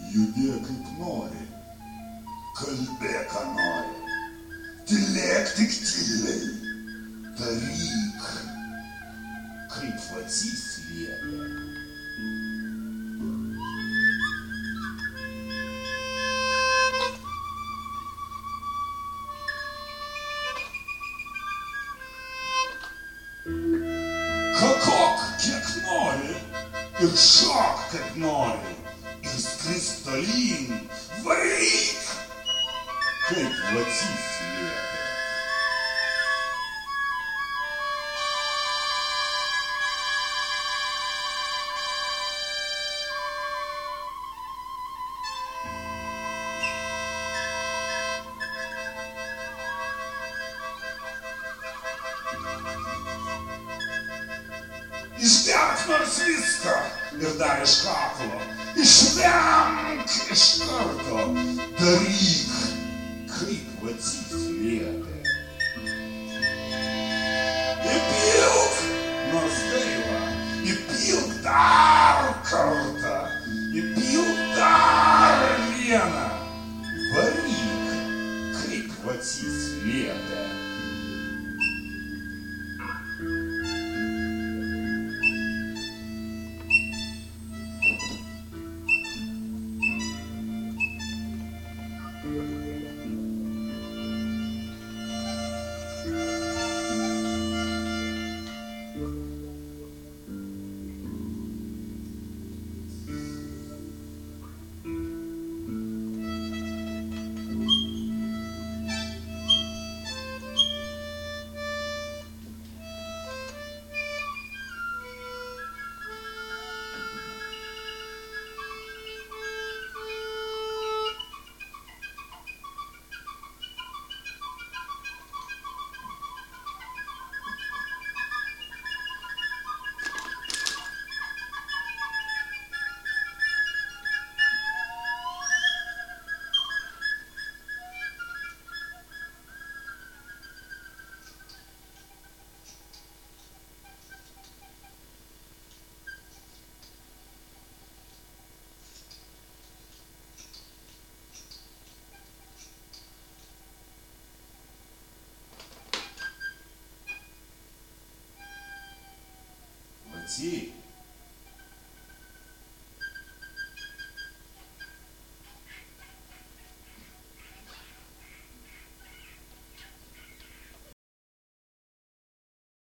Judėk kaip nori, kalbėk ką nori, tylėk tik tyliai, daryk, kaip Vacys liepė. Kakok kiek nori ir šok kaip nori ir skrisk tolyn, varyk, kaip Vacys liepė. Išgerk nors viską ir dar iš kaklo, išvenk iš karto, daryk, kaip Vacys liepė. Įpilk nors gaila, įpilk dar kartą, įpilk dar vieną, varyk, kaip Vacys liepė. Vacy,